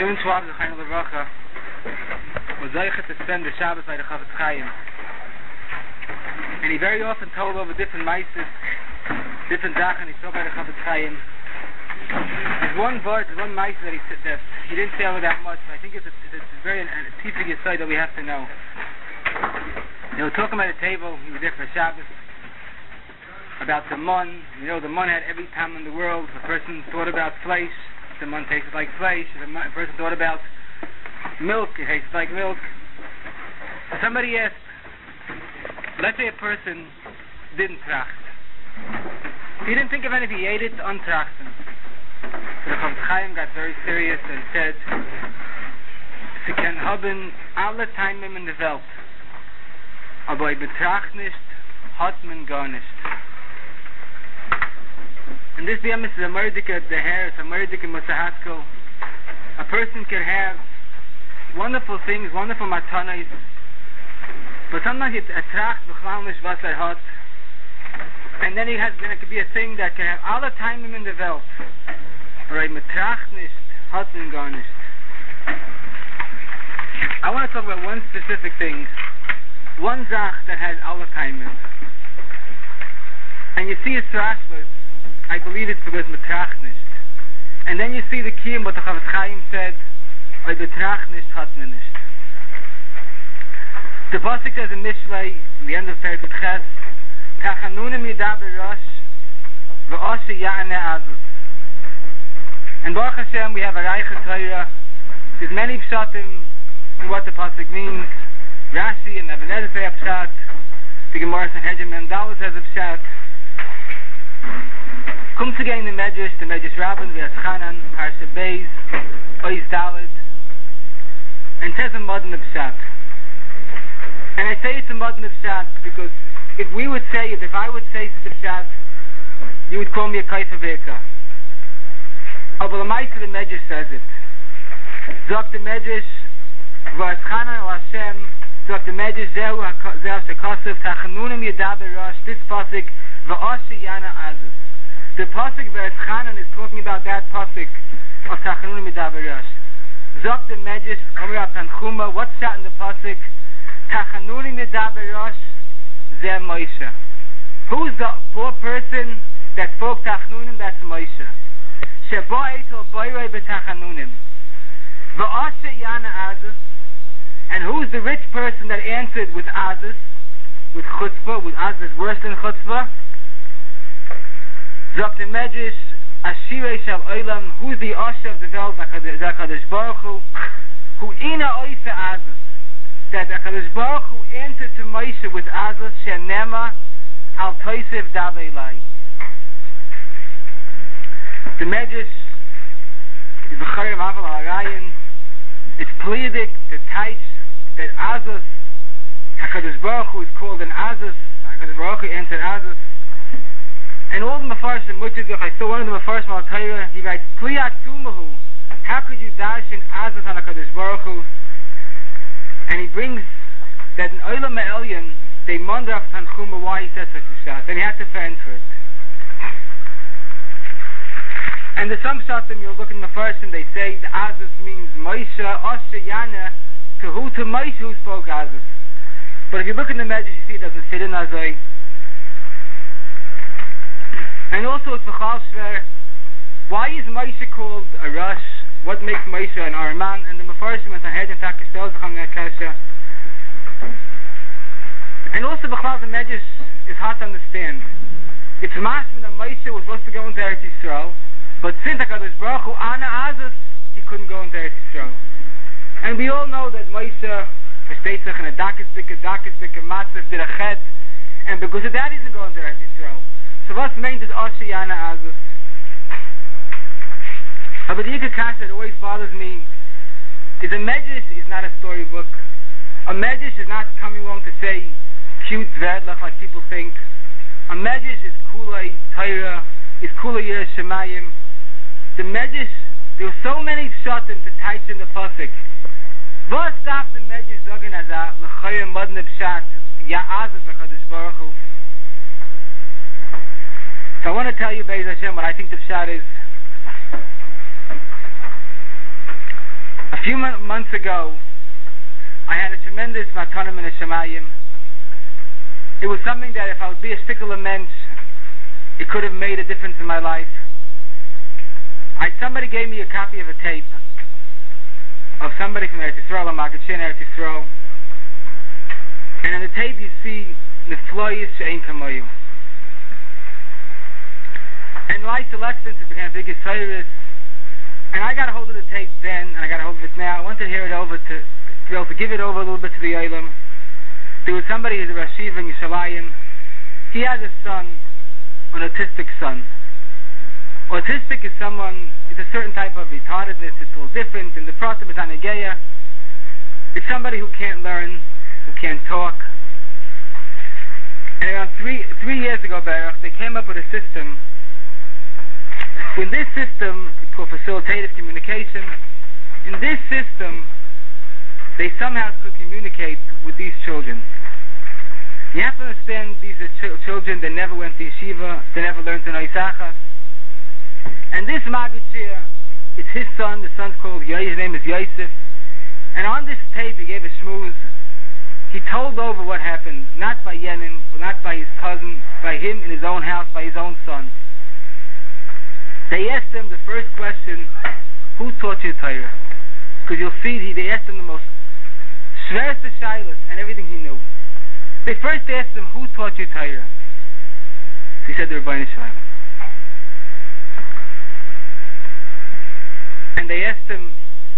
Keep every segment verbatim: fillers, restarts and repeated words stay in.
Schön Schwab, the Chaim Levracha, was zeichet to spend the Shabbos by the Chavetz Chaim. And he very often told over different meises, different Sachen he saw by the Chavetz Chaim. There's one word, there's one meise that he that he didn't say over that much, but I think it's a, it's a very a teaching aside that we have to know. They were talking about a table, he was there for Shabbos, about the mun. You know, the mun had every time in the world. If a person thought about flesh, the mun tasted like flesh. If a, a person thought about milk, it tasted like milk. So somebody asked, let's say a person didn't tracht. He didn't think of anything, he ate it untrachten. So the Chavetz Chaim got very serious and said, Sie können haben alle Timem in der Welt, aber bei Betracht nicht hat man gar nicht. And this B M is a merdika, the hair is a merdika musahasko. A person can have wonderful things, wonderful matanas, but sometimes it attracts b'chlanish was er hat. And then he has, then it could be a thing that can have all the time in the Welt. Right, betracht nicht, hat man gar nicht. I want to talk about one specific thing, one zach that has all the time in. And you see it's rashless. I believe it's because betracht nicht. And then you see the kiyum, what the Chavetz Chaim said, I betracht nicht, hat man nicht. The pasuk says in Mishlei, in the end of Perek Ches, Tachanunim yidaber rosh, v'oshe ya'ane azus. And Baruch Hashem, we have a Reicha Torah. There's many pshatim in what the pasuk means. Rashi and Even HaEzer say a pshat. The Gemara Sanhedrin Mendalos has a pshat. Kommt zu gehen in the Medrash, the Medrash Rabbin, V'yas Chanan, Parsha Beis, Oiz Dalet, and says a mod in the pshat. And I say it's a mod in the pshat because if we would say it, if I would say it's the pshat, you would call me a kaifa veka. Aber the Maisa the Medrash says it. Zok the Medrash, V'yas Chanan al Hashem, Zok the Medrash, Zehu HaKosef, Tachanunim Yedaber Rosh, this pasuk, V'oshe Yana Azus. The pasuk V'yas Chanan is talking about that pasuk of Tachanunim Yedaber Rosh. Zok the Medrash, Omer Tanchuma, what's that in the pasuk? Tachanunim Yedaber Rosh, Zeh Moshe. Who's the poor person that spoke Tachanunim? That's Moshe. Sheba Eitel Boirei B'Tachanunim. V'oshe Yana Azus. And who's the rich person that answered with Azus? With chutzpah, with Azus is worse than chutzpah. Zok the Medrash, Ashirei Shel Olam, who's the Osher of the Welt, HaKadosh Baruch Hu, who ina oisa Azus, that HaKadosh Baruch Hu answered to Moshe with Azus, Shenema Al Toisef Davei Lai. The Medrash is the Chayyim Aval Arayin. It's Pleiadic, the Taish, that Azus, HaKadosh Baruch Hu is called an Azus, HaKadosh Baruch Hu answered Azus. And all the Mefarshim, which is, I saw one of the Mefarshim al Torah, he writes, Pliyat Tumahu, how could you dash in Azus on HaKadosh Baruch Hu? And he brings that in Olam Elyon, they wonder of Tanchuma why he said such a shot, and he had to fend for it. And there's some shots, and you'll look in the Mefarshim, they say the Azus means Moshe, Osher, Yana, to who? To Moshe who spoke Azus. But if you look in the Medrash, you see it doesn't fit in Azoi. And also it's B'chal Shver. Why is Moshe called a Rosh? What makes Moshe an Araman? And the Mefarshim and Sanhedrin Takashtel Zacham Nekasha. And also B'chal the Medrash is hard to understand. It's mashma that Moshe was supposed to go into Eretz Yisrael, but since HaKadosh Baruch Hu ana Azus, he couldn't go into Eretz Yisrael. And we all know that Moshe versteht sich in a dakisdike, dakisdike, matzef, did a chet, and because of that he didn't go into Eretz Yisrael. So what's meant is Osher Yana Azus. But the Yikah Kasha that always bothers me is a Medrash is not a storybook. A Medrash is not coming along to say cute verdlach like people think. A Medrash is Kulei Torah, is Kulei Yireh Shemayim. The Medrash, there were so many pshatim to touch in the pasuk. Was darf the Medrash sagen as a l'chayim modne pshat ya Azus HaKadosh Baruch Hu? So I want to tell you, Be'ez Hashem, what I think the pshat is. A few m- months ago, I had a tremendous matanim in Shemayim. It was something that if I would be a stickler mensch, it could have made a difference in my life. I, somebody gave me a copy of a tape of somebody from Eretz Yisrael, a Maggid Eretz Yisrael. And on the tape you see Nefloyis She'ein Kamoyu. And life selections, it became a big Yisraelis. And I got a hold of the tape then, and I got a hold of it now. I wanted to hear it over to, to be able to give it over a little bit to the Olam. There was somebody who's a Rosh Yeshiva in Yerushalayim. He has a son, an autistic son. Autistic is someone, it's a certain type of retardedness, it's all different. In the Pratim is Anegeya. It's somebody who can't learn, who can't talk. And around three three years ago, Baruch, they came up with a system. In this system, it's called facilitative communication. In this system, they somehow could communicate with these children. You have to understand, these are ch- children that never went to yeshiva, they never learned to know Isachas. And this Maggid Shir, it's his son, the son's called Yoy, his name is Yosef. And on this tape, he gave a shmooze. He told over what happened, not by Yenim, not by his cousin, by him in his own house, by his own son. They asked him the first question, who taught you Torah? Because you'll see, he, they asked him the most schwerste shaylas and everything he knew. They first asked him, who taught you Torah? So he said, the Rebbeinu Shalom. And they asked him,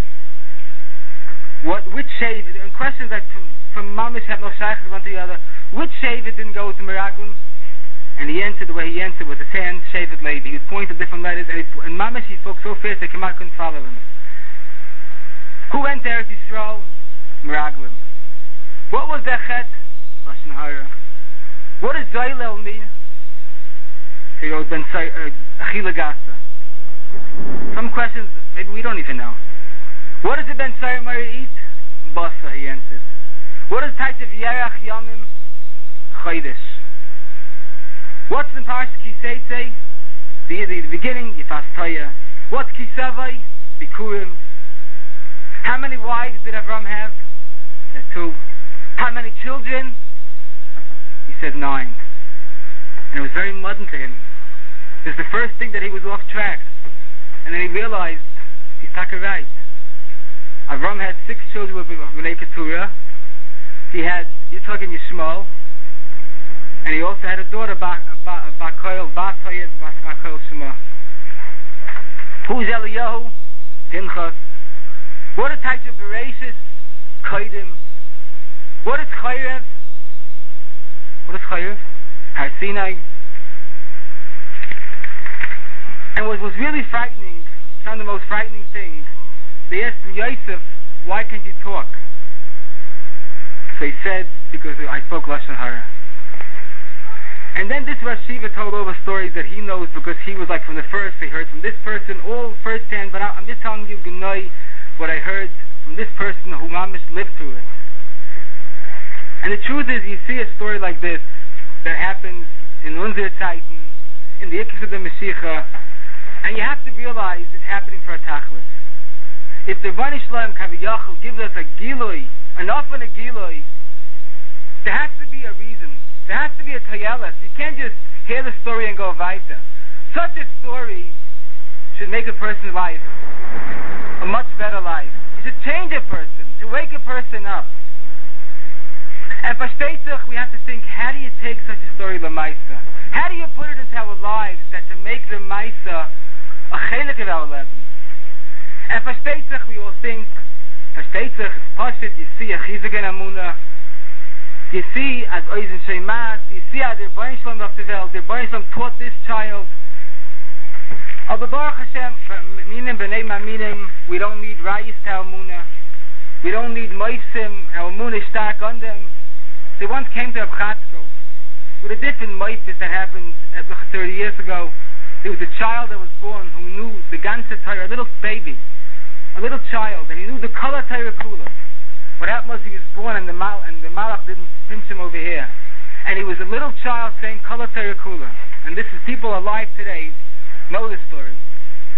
what, which Shevet, and questions like from, from Mamish have no shaykhs one to the other, which Shevet didn't go to Meraglim? And he answered the way he answered with his hand, Shevet Levi. He was pointing to different letters, and, he, and Mamish he spoke so fast that Kemal couldn't follow him. Who went to Eretz Yisrael? Meraglim. What was their chet? Lashon Hara. What does Zoylel mean? He wrote Ben Achila Gasa. Some questions maybe we don't even know. What does the Ben Sayimari eat? Basa, he answered. What does the type of Yerach Yamim? Chodesh. What's in Parashat Kiseitze? The, the, the beginning, Yifas Toya. What's Kisavai? Bikurim. How many wives did Avram have? He said two. How many children? He said nine. And it was very mudden to him. It was the first thing that he was off track. And then he realized, he's talking right. Avram had six children with Bnei Keturah. He had Yitzchak and Yishmael. And he also had a daughter, Bakoil, Batoyev, Bakoil Shema. Who's Eliyahu? Pinchas. What are types of Bereshis? Koidim. What is Chayrev? What is Chayrev? Har Sinai. And what was really frightening, some of the most frightening things, they asked him, Yosef, why can't you talk? So he said, because I spoke Lashon Hara. And then this Rosh Yeshiva told over stories that he knows because he was like from the first, he heard from this person, all first hand, but I'm just telling you, Gnoi, what I heard from this person who Mamish lived through it. And the truth is, you see a story like this that happens in Unzer Zeiten, in the Ikis of the Mashiach, and you have to realize it's happening for a tachlis. If the Rebbeinu Shalom Kaviyachal gives us a giloi, enough in a giloi, there has to be a reason. There has to be a tayeles. You can't just hear the story and go weiter. Such a story should make a person's life a much better life. It should change a person, to wake a person up. And for Shteitzach, we have to think, how do you take such a story l'maisa? How do you put it into our lives that to make the maisa a chelik of our lives? And for Shteitzach, we all think, for Shteitzach, it's pashit, you see a chizuk and amuna, you see as oizen sheimas, you see how the Rebbeinu Shalom of the Welt, the Rebbeinu Shalom taught this child. Aber Baruch Hashem, for minim b'nei maminim, we don't need rayis to our amuna. We don't need moifsim, our amuna is stark on them. They once came to Abchatzko with a different moifis that happened thirty years ago. There was a child that was born who knew the ganze Torah, a little baby, a little child, and he knew the color Torah kula. What happened was he was born and the mal and the malach didn't pinch him over here, and he was a little child saying color Torah kula. And this is people alive today know the story.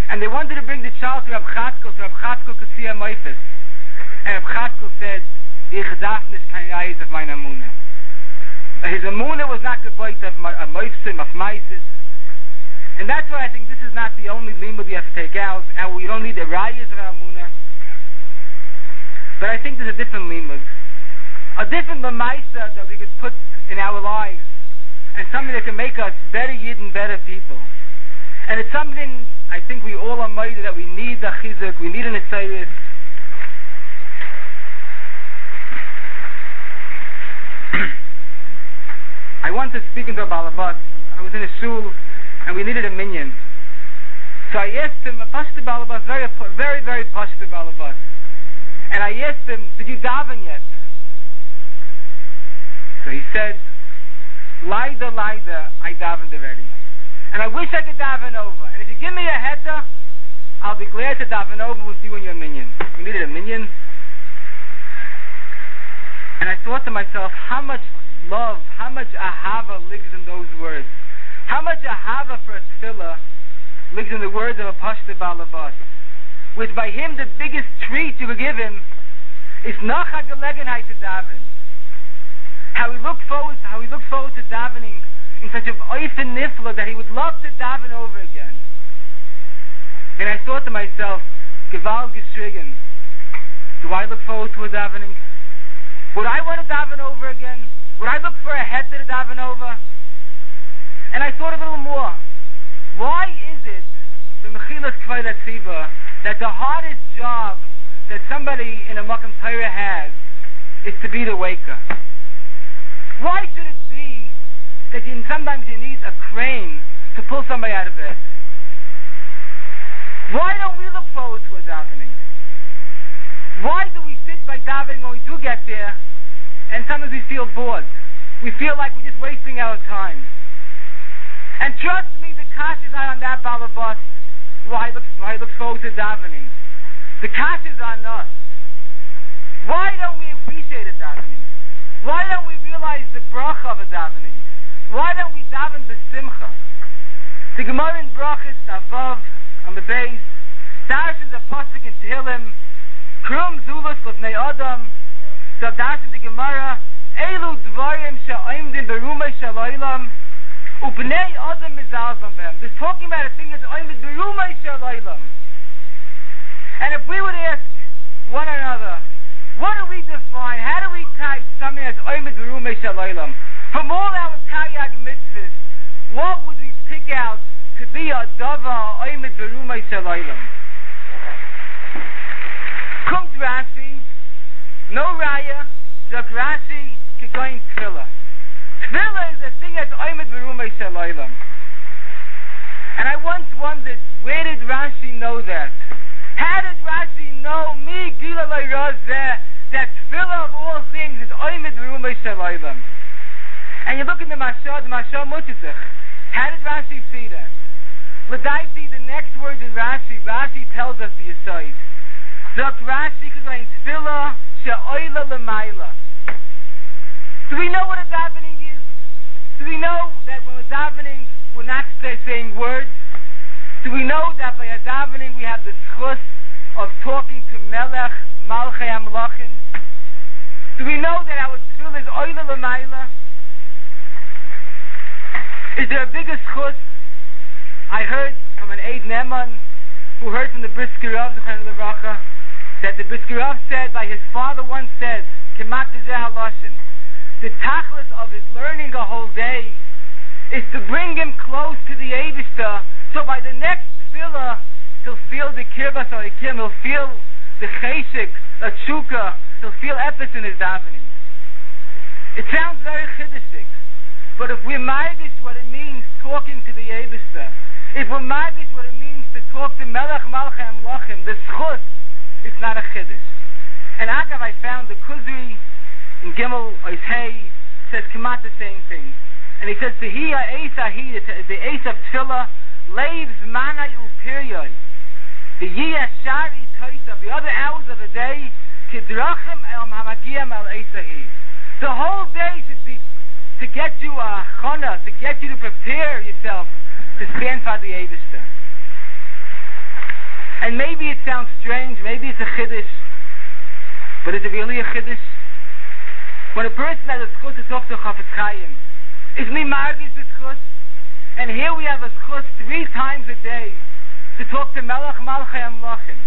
And they wanted to bring the child to Reb Chatzkel, so Reb Chatzkel could see a moifis. And Reb Chatzkel said, Ich darf nicht kein Reis of meine Amuna. His Amuna was not gebeut of a moifsim, of meisis. And that's why I think this is not the only limud you have to take out, and we don't need the rayas of our Amuna. But I think there's a different limud. A different lemaisa that we could put in our lives, and something that can make us better Yidden, better people. And it's something I think we all are made that we need the chizuk, we need an esayis. I once was speaking to a balabas. I was in a shul, and we needed a minyan. So I asked him, a pashto balabas, very, very, very pashto balabas. And I asked him, did you daven yet? So he said, Laida, Laida, I davened already. And I wish I could daven over. And if you give me a heta, I'll be glad to daven over with you and your minyan. We needed a minyan. And I thought to myself, how much love, how much ahava lives in those words. How much ahava for a tefillah lives in the words of a pashto balabas. Which by him, the biggest treat you could give him is nach hagelegenheit to daven. How he looked forward, how he looked forward to davening in such a oifen nifla that he would love to daven over again. And I thought to myself, Gewal geschrigen, do I look forward to a davening? Would I want to daven over again? Would I look for a head to daven over? And I thought a little more. Why is it, the Mechilas Kvayla Tziva, that the hardest job that somebody in a Makam Torah has is to be the waker? Why should it be that you, sometimes you need a crane to pull somebody out of bed? Why don't we look forward to a davening? Why do we sit by davening when we do get there, and sometimes we feel bored? We feel like we're just wasting our time. And trust me, the kash is not on that balabas why he looks, why he looks forward to davening. The kash is on us. Why don't we appreciate a davening? Why don't we realize the bracha of a davening? Why don't we daven b'simcha? The Gemara in Brachas, Avav, on the base, Darshans a pasuk in Tehillim, Krum Zulus Lefnei Adam, so Darshan the Gemara, Elu Dvarim Sha'oimdim Berumei Shalaylam, Ubnei Adam Mizalzam Behem. This talking about a thing that's Oimdim Berumei Shalaylam. And if we would ask one another, what do we define? How do we type something that's Oimid Berumei Shalaylam? From all our Taryag mitzvahs, what would we pick out to be a Dava Oimid Berumei Shalaylam? Kumt Rashi, no Raya, Zok Rashi, Kegoin Tefillah. Tefillah is a thing that's Oimid Berumei Shalaylam. And I once wondered, where did Rashi know that? How did Rashi know me, Gila Razeh, that tefillah of all things is Oimid Berumei Shalaylam? And you look in the Mashal, the Mashal Mutzich. How did Rashi see that? L'daiti, the next words in Rashi, Rashi tells us the aside. Zok Rashi Kegoin Tefillah She'oila L'mayla. Do we know what a davening is? Do we know that when we're davening, we're not saying words? Do we know that by a davening we have the schus of talking to Melech, Malchei HaMelachim? Do we know that our tefillah is oila l'mayla? Is there a bigger schus? I heard from an Eid Neman who heard from the Brisker Rav, that the Brisker Rav said, by his father once said, Kemat Zeh HaLashon, the tachlis of his learning a whole day is to bring him close to the Eibishter. So by the next tefillah, he'll feel the kirvas or ikim, he'll feel the cheshik, the tshuka, he'll feel epis in his davening. It sounds very chiddishik, but if we're ma'adish what it means talking to the Eibishter, if we're ma'adish what it means to talk to Melech Malchei HaMelachim, the schus, it's not a chiddush. And Agav, I found the Kuzri in Gimel Ois Hey says Kemat the same thing. And he says, Tehiyah Eis Ahi, the Eis of Tefillah, Leaves manai upiriyoi. The yiyah shari toisa. The other hours of the day, kidrachim el hamagiyam el esahi. The whole day should be to get you a chana, to get you to prepare yourself to stand for the Eibishter. And maybe it sounds strange, maybe it's a chiddush, but is it really a chiddush? When a person has a schus to talk to Chafetz Chaim, is me margish the schus? And here we have a schus three times a day to talk to Melech Malchei Amlachim.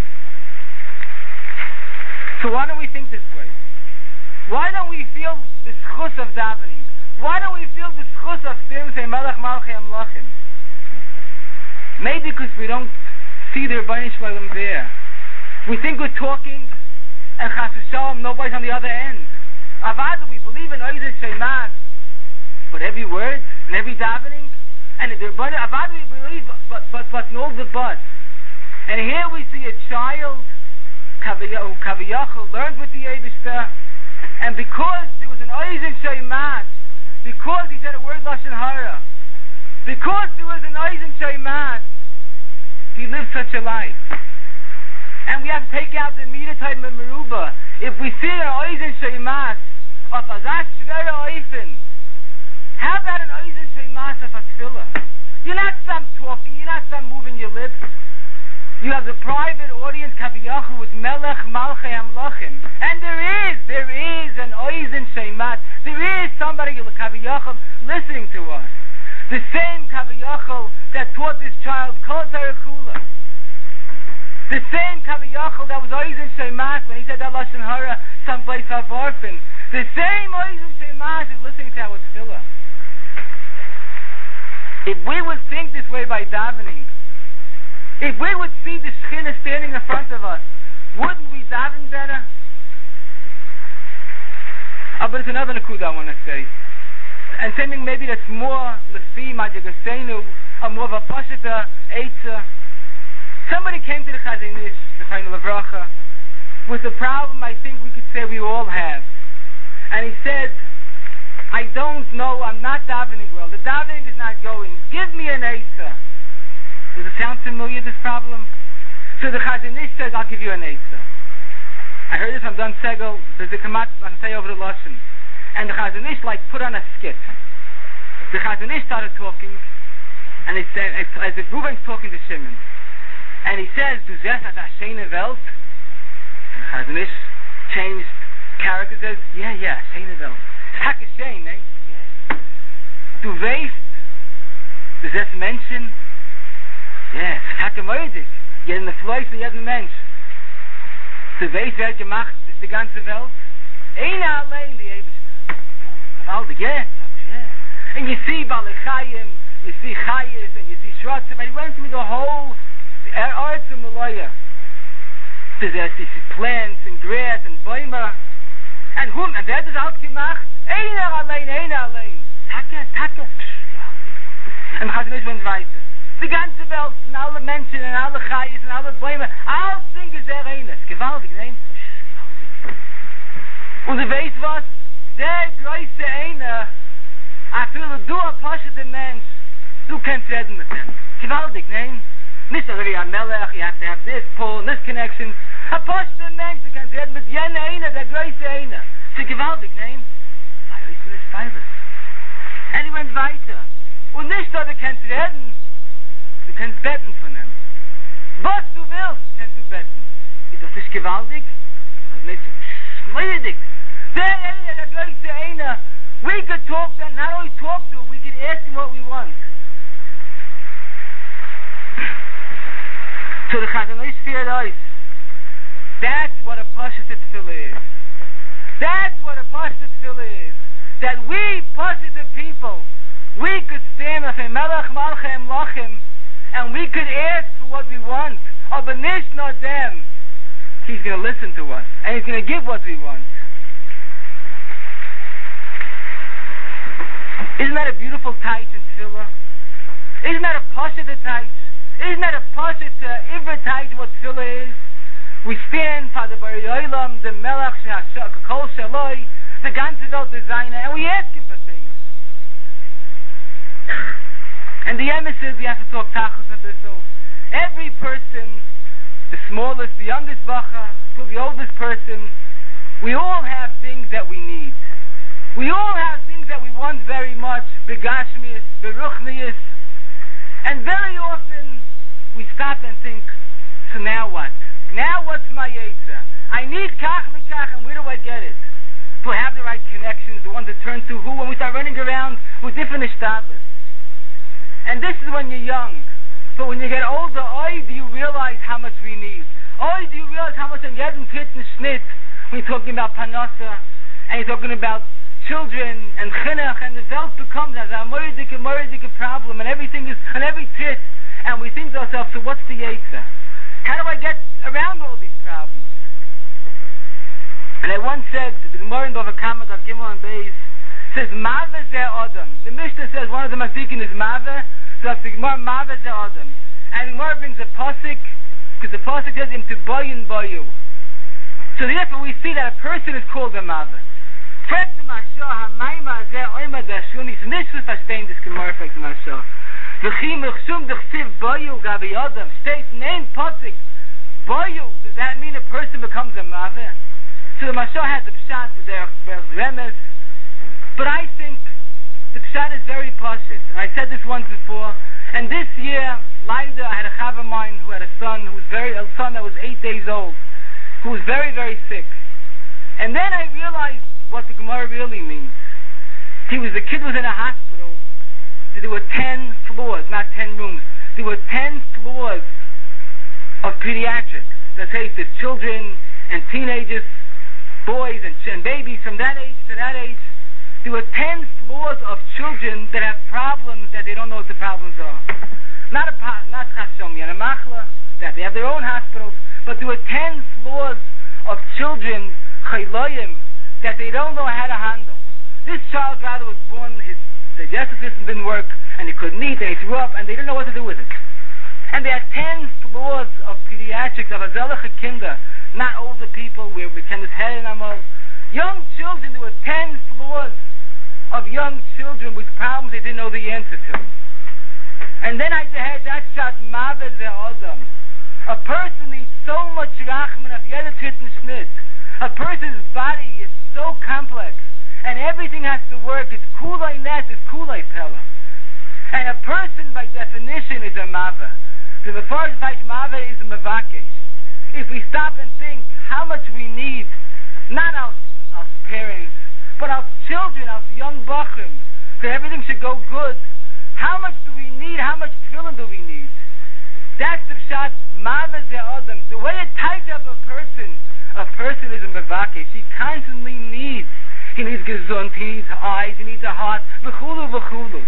So why don't we think this way? Why don't we feel the schus of davening? Why don't we feel the schus of Stim Say Melech Malchei Amlachim? Maybe because we don't see the Rebbeinu Shalom there. We think we're talking, and Chas v'Shalom, nobody's on the other end. Avada, we believe in Oiz and Sheimas, but every word and every davening, and the Rebbeinu, Avada, we believe, but but but no the but. And here we see a child, Kaviyachal, learned with the Eibishter, and because there was an Oiz and Sheimas, because he said a word Lashon Hara, because there was an Oiz and Sheimas, he lived such a life. And we have to take out the Mida type of Meruba. If we see an Oiz and Sheimas of Azaz Shvera Oifen, how about an Oiz and Sheimas of a Tefillah? You're not stop talking, you're not stop moving your lips. You have the private audience Kaviyachu with Melech Malchei Amlachim. And there is, there is an Oiz and Sheimas. There is somebody Kaviyachu listening to us. The same Kaviyachal that taught this child Kol Torah Kula. The same Kaviyachal that was Oiz and Sheimas when he said that Lashon Hara someplace of orphan. The same Oiz and Sheimas is listening to our tefillah. If we would think this way by davening, if we would see the Shekhinah standing in front of us, wouldn't we daven better? Oh, but it's another nakuda I want to say. And something maybe that's more lefi majagasenu, or more of a pashita eitza. Somebody came to the Chazon Ish, the Chaim Levracha, with a problem I think we could say we all have. And he said, I don't know, I'm not davening well. The davening is not going. Give me an eitza. Does it sound familiar, this problem? So the Chazon Ish says, I'll give you an eitza. I heard this from Don Segel. Does it come out? I'll say over the Lashon. And the Chazon Ish like put on a skit. The Chazon Ish started talking, and he said, as if Reuven's talking to Shimon, and he says, "Du zeh as a shene Welt." And the Chazon Ish changed character, says, "Yeah, yeah, shene Welt. It's hak a shene, eh? Yeah. Du weißt, du zeh Menschen. Yeah, it's hak a moedig. You're in the Fleisch of jeden Mensch. Du weißt, wer gemacht die ganze Welt? Einer allein, die Ewigkeit. Gewaltig, yeah, yeah. And you see Balechayim, you see Chayis, and you see Shrotzim, and he went through the whole Eretz and Malaya. There's these plants and grass and Bäume. And whom, and wer hat das alles gemacht? Einer allein, einer allein. Taka, taka. Und Chazon Ish went weiter. Die ganze Welt, und alle Menschen, und alle Chayis, und alle Bäume, all things ist der eine. Gewaltig, nein? Und du weißt was? Der größte eine, als du du ein Pasche Mensch, du kannst reden mit dem. Gewaltig, nein? Nicht already a Melech, you have to have this pull and this connection. A Pasche Mensch, du kannst reden mit jener eine, der größte eine. Sie gewaltig, nein? Ah, du weißt, das Feiles. Und die went weiter. Und nicht, dass du kannst reden, du kannst beten von ihm. Was du willst, kannst du beten. Ist das nicht gewaltig? Das ist nicht so. Leidig. There, there, there, there, there, we could talk to, not only talk to, we could ask him what we want. So the Chazon Ish feared us. That's what a Pashat Tefillah is. That's what a Pashat Tefillah is. That we, Pashat people, we could stand with a Melech Malchei Amlachim, and we could ask for what we want. Aber nicht nur them. He's going to listen to us, and he's going to give what we want. Isn't that a beautiful tight in Tefillah? Isn't that a Pashat tight? Isn't that a Pashat Ivra tight what Tefillah is? We stand for the Bari Olam, the Melech Kol Shaloi, the ganze Welt designer, and we ask him for things. And the emes is, we have to talk tachos a bissel. Every person, the smallest, the youngest bacha, to the oldest person, we all have things that we need. We all have things that we want very much, begashmius, beruchnius, and very often we stop and think, So now what? Now what's my Yetzer? I need kach v'kach, and where do I get it? Do I have the right connections, the one to turn to? Who? When we start running around with different ishtadlus. And this is when you're young. But when you get older, oi, do you realize how much we need? Oi, do you realize how much I'm getting pit and snit when you're talking about panasa, and you're talking about children and chinuch, and the Welt becomes as a moedik and moedik problem, and everything is on every tit, and we think to ourselves, so what's the Yetzer? How do I get around all these problems? And I once said, the Gemara in Bava Kama, Daf Gimel and Beis, says, Mave ze Adam. The Mishnah says one of the Mazdikin is Mave, so that's the Gemara, Mave ze Adam. And the Gemara brings a Pasuk, because the Pasuk says, Im Tiboyin Boyu. So therefore we see that a person is called a Mave. Fragt the Mashah, HaMaima ze Oima Dashuni, so nicht zu verstehen, this Gemara fragt the Mashah. V'chim uchsum d'chsiv Boyu gabi Adam. States, name Pasuk, Boyu. Does that mean a person becomes a Mave? So the Mashah has the Pshat with their Remes, but I think the Pshat is very pashut. And I said this once before, and this year, Laida, I had a chav of mine who had a son who was very, a son that was eight days old, who was very, very sick. And then I realized what the Gemara really means. He was, the kid was in a hospital, there were ten floors, not ten rooms, there were ten floors of pediatrics. That says there's children and teenagers, boys and, and babies from that age to that age. There were ten floors of children that have problems that they don't know what the problems are. Not a not chashomi and a machla, that they have their own hospitals, but there were ten floors of children, chayloyim, that they don't know how to handle. This child rather was born, his digestive system didn't work, and he couldn't eat, and he threw up, and they didn't know what to do with it. And they had ten floors of pediatrics, of azelacha kinder, not older people, where we can just head in amal. Young children, there were ten floors of young children with problems they didn't know the answer to. And then I had that shot, Mave ze Adam. A person needs so much rachman of yeda tit and snit. A person's body is so complex, and everything has to work. It's kulay net, it's kulay pella. And a person, by definition, is a Mave. So the first Vash Mave is a Mavakesh. If we stop and think how much we need, not our, our parents, but our children, our young bachim, so everything should go good, how much do we need? How much tefillin do we need? That's the pshat, Mave ze Adam. The way it ties up a person, a person is a mevakesh. He constantly needs. He needs gesund, he needs eyes, he needs a heart, v'chulu v'chulu.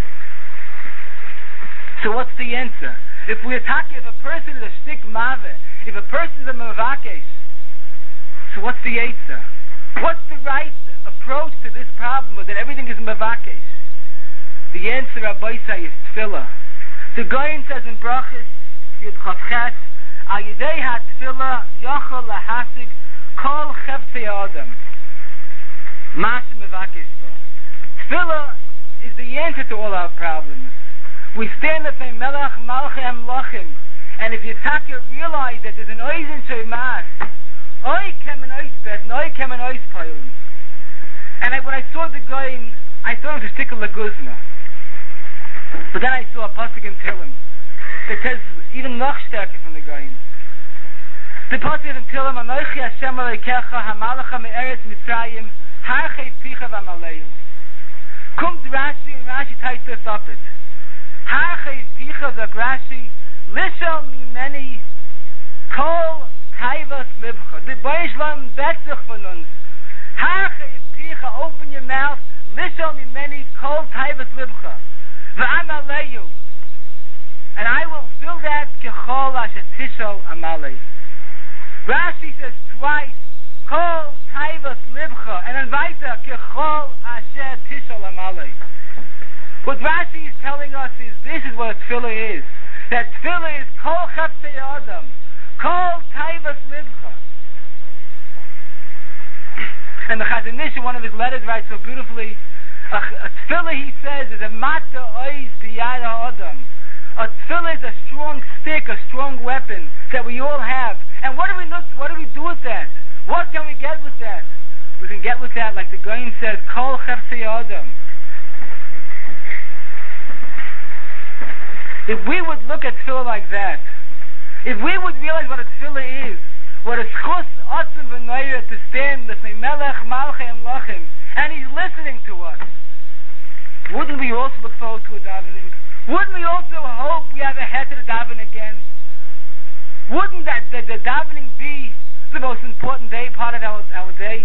So what's the answer? If we attack, if a person is a shtik Mave, if a person is a mevakesh, so what's the Yetzer? What's the right approach to this problem that everything is mevakesh? The answer, Rabbi say, is tefillah. The Goyen says in Brachos, Yud Chavches, Al Yidei HaTefillah Yochel Lahasig Kol Chefzei Adam. Mas mevakesh bo. Tefillah is the answer to all our problems. We stand up in Melech Malchei Hamlochim, and if you take it, realize that there's an oizen sheimas, oi kem an ois bet, and oi kem an ois payim. And I, when I saw the guy, I thought it was a stick of laguzna. But then I saw a pasuk in Tehillim that says even noch stärker from the guy. The pasuk in Tehillim, Anochi Hashem Elokecha Hamalacha Me'eretz Mitzrayim Harchei Picha V'Amaleyu. Comes Rashi, and Rashi ties this up it. Harchei Picha V'Rashi Lishal Mimeni Kol Taivas Libcha. The Boy Shalom betzich von uns. Harchei Picha, open your mouth. Lishal Mimeni Kol Taivas Libcha. V'Amaleyu. And I will fill that Kechol Asher Tishol Amalei. Rashi says twice, Kol Taivas Libcha, and then weiter, Kechol Asher Tishol Amalei. What Rashi is telling us is, this is what a tefillah is. That tefillah is Kol Chefzei Adam, Kol Taivas Libcha. And the Chazon Ish, in one of his letters, writes so beautifully, a, a tefillah, he says, is a mata ois biyad ha'adam. A tefillah is a strong stick, a strong weapon that we all have. And what do we look? What do we do with that? What can we get with that? We can get with that, like the Goyen says, Kol Chefzei Adam. If we would look at tefillah like that, If we would realize what a tefillah is, what a schus atzim v'noira to stand with melech malchei amlachim, and he's listening to us, wouldn't we also look forward to a davening? Wouldn't we also hope we have a head to the daven again? Wouldn't that the, the davening be the most important day, part of our, our day?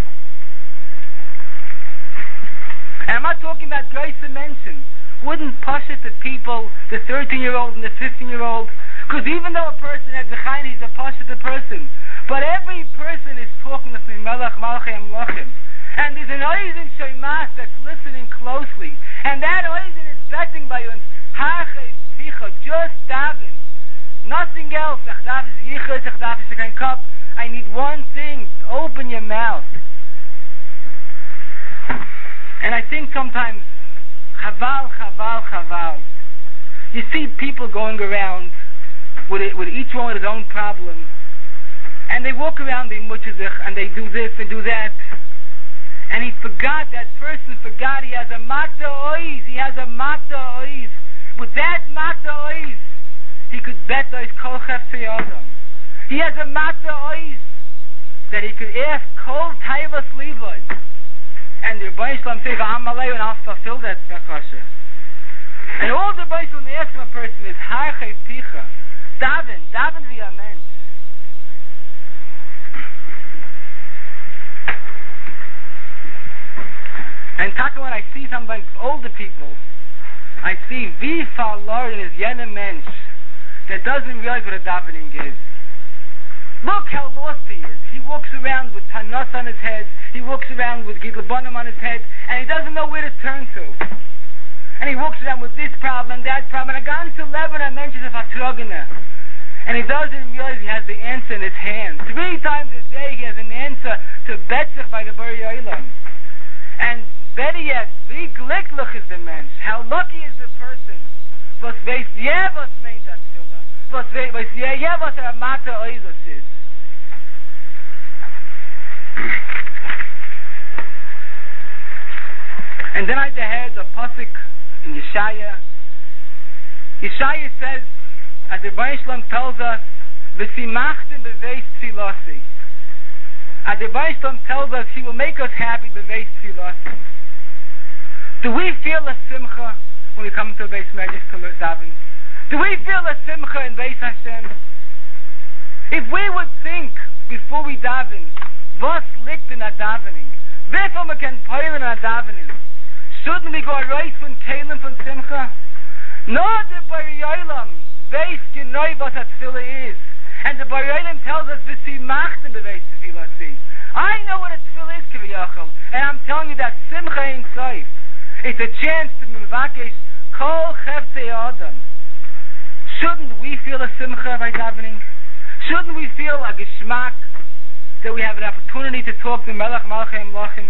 And I'm not talking about grace and mention. Wouldn't push it to people, the thirteen-year-old and the fifteen-year-old? Because even though a person has a chayin, he's a pashuta person. But every person is talking with melech malchei amlachim. And there's an oizen sheimas that's listening closely. And that oizen is betting by you. Harchei ticha, just daven. Nothing else. I need one thing. Open your mouth. And I think sometimes, chaval, chaval, chaval. You see people going around with it, with each one with his own problem, and they walk around, they mutchazich, and they do this and do that. And he forgot, that person forgot he has a mata ois. He has a mata ois. With that mata ois, he could bet ois kol chefzei adam. He has a mata ois that he could ask kol taivas levoy. And the Rebbeinu Shalom says, Amalei, and I'll fulfill that bakasha. And all the Rebbeinu Shalom asks from a person is harchei ticha. Daven, daven via mensch. And Taka, when I see sometimes older people, I see wie verloren is jener mensch that doesn't realize what a davening is. Look how lost he is. He walks around with tanos on his head, he walks around with gidlabonim on his head, and he doesn't know where to turn to. And he walks around with this problem and that problem, and a gan to Lebanon mentions of Hatrogana. And he doesn't realize he has the answer in his hand. Three times a day he has an answer to Betzach by the Bari Olam. And better yet, wie glücklich is the mensch. How lucky is the person. Was weiß je, was meint das Tefillah. Was weiß je, was er Mata Oizus ist. And then I heard a pasuk in Yeshaya. Yeshaya says, as the Rebbeinu Shalom tells us, "V'simachtem beveis tfilasi." As the Rebbeinu Shalom tells us, He will make us happy beveis tfilasi. Do we feel a simcha when we come to a Beis Medrash to daven? Do we feel a simcha in Beis Hashem? If we would think before we daven, was liegt in a davening? Wieviel we can peilen in a davening? Shouldn't we go right from Kalim from simcha? No, the Bari Olam weiß genau was a tefillah is. And the Bari Olam tells us, "V'simachtem beveis tefilasi." I know what a tefillah is, kiviyachol, and I'm telling you that simcha ain't safe. It's a chance to mevakesh kol chefzei adam. Shouldn't we feel a simcha by davening? Shouldn't we feel a geschmack that we have an opportunity to talk to Melech Malchei Amlachim?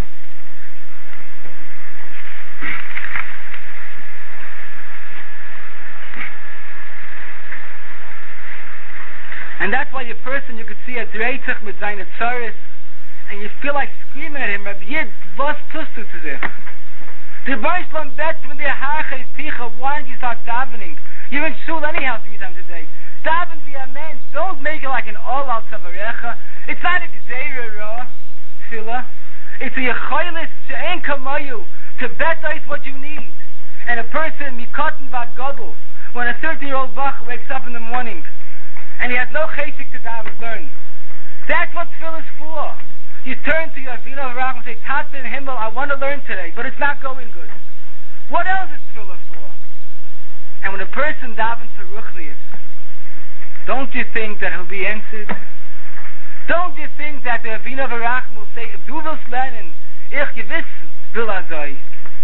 And that's why a person, you could see a dreitach mit seine tzaris, and you feel like screaming at him, Rabbi Yid, was tust du zu sich? The Rebbeinu Shalom bets when they're harchei ticha, why don't you start davening? You're in shul anyhow three times a day. Daven via mensch. Don't make it like an all-out savarecha. It's not a gzeira ra tefillah. It's a yecholis she'en kamayu, to bet ice what you need. And a person mikotten va godel, when a thirteen-year-old bach wakes up in the morning and he has no chesik to daven learn. That's what tefillah is for. You turn to your Avinu Avraham and say, Tata in Himmel, I want to learn today, but it's not going good. What else is tefillah for? And when a person davens for ruchnius, don't you think that he'll be answered? Don't you think that the Avinu Avraham will say, if du willst lernen, ich gewiss will azoi.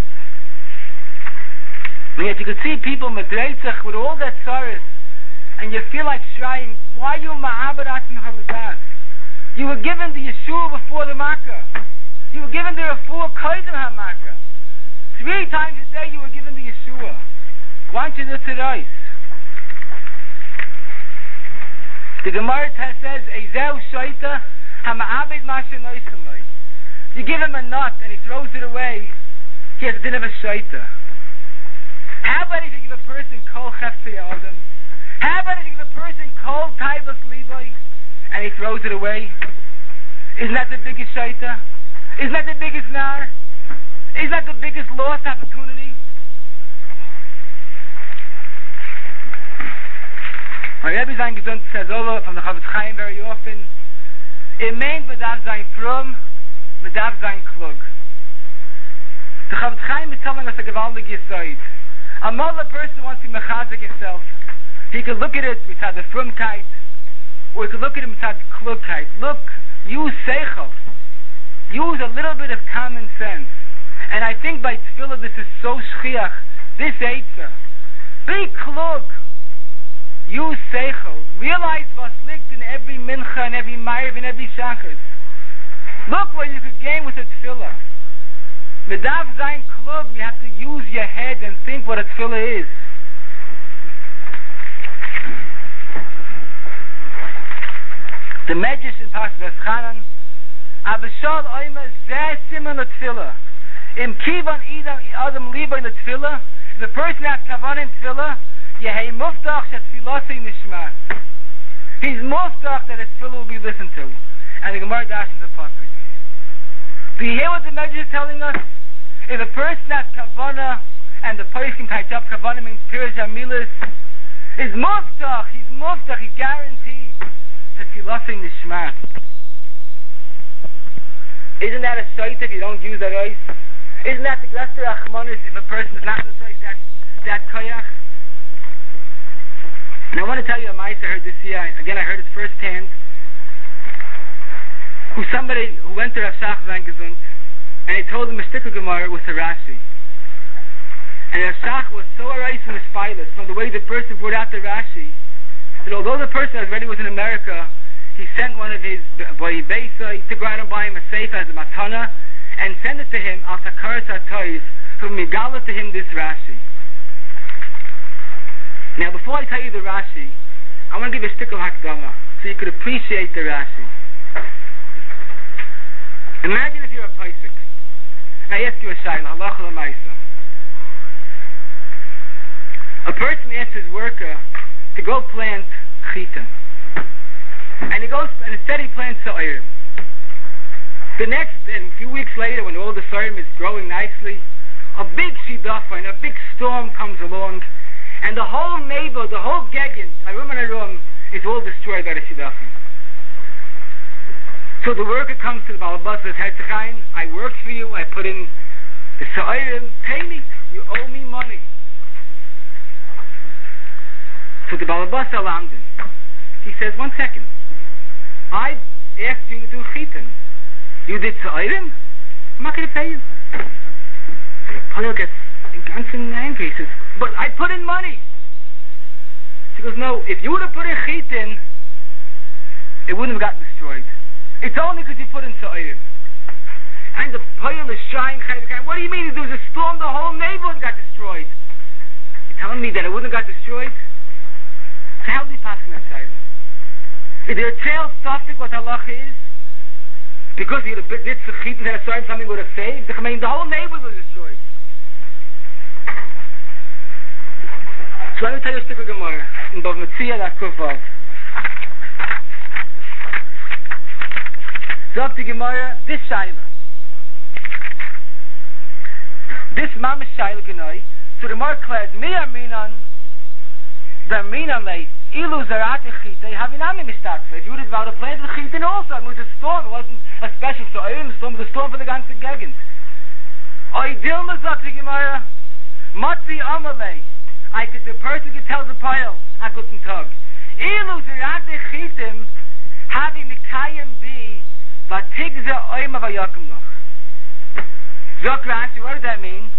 And yet you could see people medreitzach with all that sorrows, and you feel like crying, why you ma'abarat in haladas? You were given the Yeshua before the Makkah. You were given the Refuah Kodim HaMakkah. Three times a day you were given the Yeshua. Why don't you do it? The Gemara says, Eizeu Shoita HaMa'abed Mashenoisamai. You give him a nut and he throws it away, he has a din of a Shoita. How about if you give a person Kol Chefzei Adam? How about if you give a person cold taivas liboy and he throws it away? Isn't that the biggest shaita? Isn't that the biggest nar? Isn't that the biggest lost opportunity? My Rebbe Zayin Gesund says over from the Chavetz Chaim very often, it means Medav Zayin from, Medav Zayin klug. The Chavetz Chaim is telling us a gewaldig yesod. A mullah person wants to be mechazik himself. He could look at it beside the frumkeit, or he could look at it beside the klugkeit. Look, use seichel. Use a little bit of common sense. And I think by tefillah this is so shchiach. This eitzah. Be klug. Use seichel. Realize what's liegt in every mincha and every ma'ariv and every shachas. Look what you could gain with a tefillah. Medav zayin klug, you have to use your head and think what a tefillah is. The Medrash in Parshas Veschanan, Abishal Oima Zeh Siman L'Tfilah. Im Kivan Adam Liba L'Tfilah. If the person has kavan in tefillah, Yehei Muftach Shet Tfilosei Nishma. He's muftach that his tefillah will be listened to. And the Gemara dashes a pasuk. Do you hear what the Medrash is telling us? If a person has kavana and the person types up kavana means Pirush Amilis, is muftach, he's muftach, he guarantees Tefilosei Nishma. Isn't that a shait if you don't use that ice? Isn't that the Glasser Achmanis if a person is not in the ice, that, that koyach? And I want to tell you a mice I heard this year. Again, I heard it firsthand. Who somebody who went to Rav Shach Zayin Gesund, and he told him a sticker Gemara with a Rashi. And Rav Shach was so erased in his pilot from the way the person brought out the Rashi, that although the person already was in America, he sent one of his boy Beisa to go out and buy him a safe as a matana, and send it to him al Takaras HaToiv, from Migala to him this Rashi. Now, before I tell you the Rashi, I want to give you a stick of Hakdama, so you could appreciate the Rashi. Imagine if you're a Paisik, and I ask you a Shaila, Halacha L'Maisa. A person asks his worker to go plant chitin. And he goes, and instead he plants Sa'irim. The next, and a few weeks later, when all the Sa'irim is growing nicely, a big Shidafa and a big storm comes along, and the whole neighbor, the whole Gegin, a room and a room, is all destroyed by the Shidafa. So the worker comes to the Balabas and says, Hetzchaim, I worked for you, I put in the Sa'irim, pay me, you owe me money. So the Balabas Alamdin, he says, one second. I asked you to do chitin. You did sa'irim? I'm not going to pay you. So the Palo gets ganz angry. He says, but I put in money. She goes, no, if you would have put in chitin, it wouldn't have gotten destroyed. It's only because you put in sa'irim. And the Palo is shying. What do you mean? There was a storm, the whole neighborhood got destroyed. You're telling me that it wouldn't have got destroyed? So how do you pass in that silence? Is there a trail suffix what halacha is? Because he did the chitin and something would have saved? I mean, the whole neighborhood was destroyed. So let me tell you a stick of Gemara in Bav Metzia Lakuvov. So up to Gemara, this Shaila. This Mama Shaila Genoi. So the Gemara declares, Mi Aminan, the Aminan lay. Ilu zarate chita, havinami mistakfa. If you would have planted the chitin also, it was a storm, it wasn't a special storm, it was a storm for the ganze Gegend. Oy dilma sagt die Gemara, Matzi Amalei. I could, the person could tell the pile, a guten Tag. Ilu zarate chitim, havi mikayim bi, vatigze oima vayakum loch. Zok Rashi, what does that mean?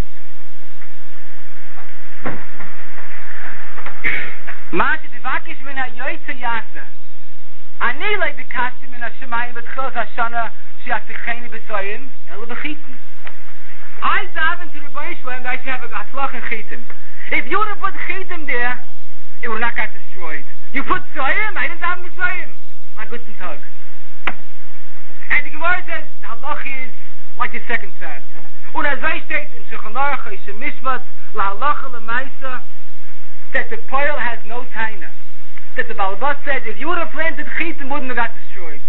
Masha Divakish min ha-yoytze yasa. Ani lei bikashti min ha-shemayim b'tchilas ha-shana shi'aticheni b'soyim ela b'chitin. I daven to the Rebbeinu Shalom that I should have a hatzlach in chitim. If you would have put chitim there, it would not got destroyed. You put soyim, I didn't daven b'soyim. My guten Tag. And the Gemara says, the halach is like the second side. Und as I state in Shulchan Aruch, Yishem Mishpat, la halacha l'maisa, that the poil has no taina. That the Balabas said, if you would have planted chitim, wouldn't have got destroyed.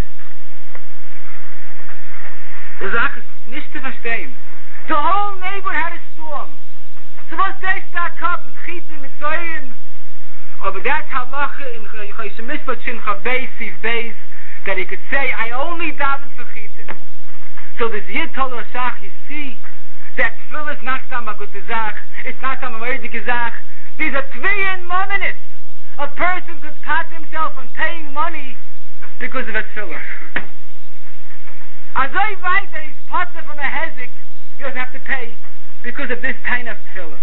The Zach is nicht to verstehen. The whole neighborhood had a storm. So what's they stack up with chitim, with soyin? Oh, but that's halacha in Chayshim Mishpat Shin Chav Beis, Siv Beis, that he could say, I only daven for chitim. So this Yid told Rashach, you see, that tefillah is not some a good zach, it's not some a meridik zach. These are tviyin mominus. A person could pat himself on paying money because of a tefillah. As I write that he's potter from a hezek, he doesn't have to pay because of this kind of tefillah.